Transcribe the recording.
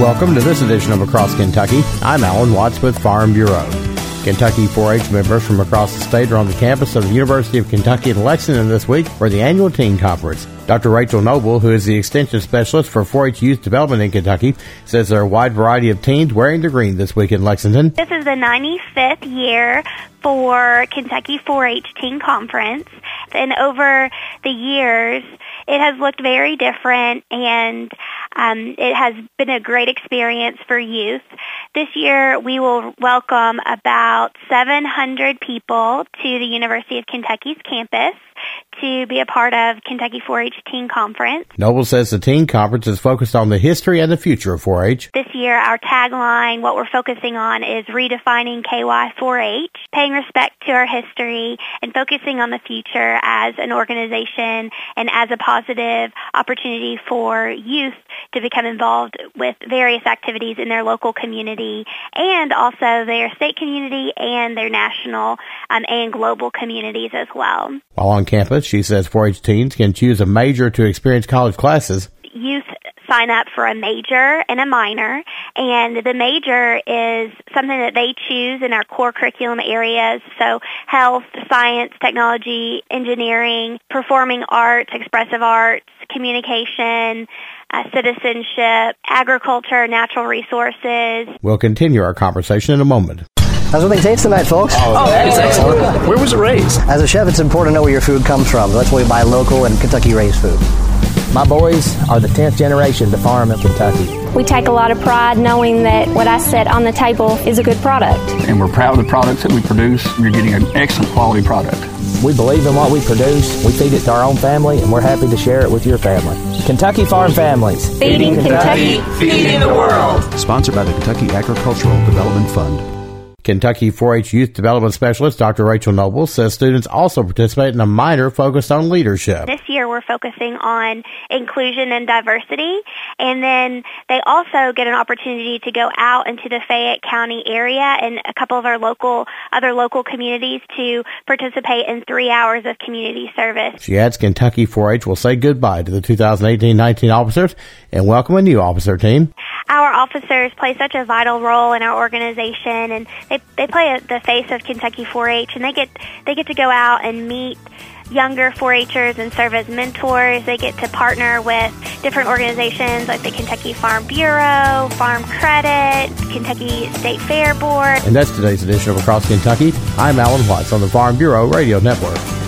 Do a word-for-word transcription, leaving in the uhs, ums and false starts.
Welcome to this edition of Across Kentucky. I'm Alan Watts with Farm Bureau. Kentucky four H members from across the state are on the campus of the University of Kentucky in Lexington this week for the annual teen conference. Doctor Rachel Noble, who is the extension specialist for four H youth development in Kentucky, says there are a wide variety of teens wearing the green this week in Lexington. This is the ninety-fifth year for Kentucky four H Teen Conference, and over the years, it has looked very different, and um, it has been a great experience for youth. This year, we will welcome about seven hundred people to the University of Kentucky's campus to be a part of Kentucky four H Teen Conference. Noble says the Teen Conference is focused on the history and the future of four H. This year, our tagline, what we're focusing on, is redefining K Y four H, paying respect to our history and focusing on the future as an organization and as a positive opportunity for youth to become involved with various activities in their local community and also their state community and their national um, and global communities as well. While on campus, she says four H teens can choose a major to experience college classes. Youth sign up for a major and a minor, and the major is something that they choose in our core curriculum areas, so health, science, technology, engineering, performing arts, expressive arts, communication, uh, citizenship, agriculture, natural resources. We'll continue our conversation in a moment. How's everything taste tonight, folks? Oh, oh that is excellent. Where was it raised? As a chef, it's important to know where your food comes from. That's why we buy local and Kentucky-raised food. My boys are the tenth generation to farm in Kentucky. We take a lot of pride knowing that what I set on the table is a good product. And we're proud of the products that we produce. You're getting an excellent quality product. We believe in what we produce. We feed it to our own family, and we're happy to share it with your family. Kentucky Farm Families. Feeding, Feeding Kentucky, Kentucky, feeding the world. Sponsored by the Kentucky Agricultural Development Fund. Kentucky four H Youth Development Specialist Doctor Rachel Noble says students also participate in a minor focused on leadership. This year we're focusing on inclusion and diversity, and then they also get an opportunity to go out into the Fayette County area and a couple of our local other local communities to participate in three hours of community service. She adds Kentucky four H will say goodbye to the two thousand eighteen nineteen officers and welcome a new officer team. Our officers play such a vital role in our organization, and they they play a, the face of Kentucky four H, and they get they get to go out and meet younger four H'ers and serve as mentors. They get to partner with different organizations like the Kentucky Farm Bureau, Farm Credit, Kentucky State Fair Board. And that's today's edition of Across Kentucky. I'm Alan Watts on the Farm Bureau Radio Network.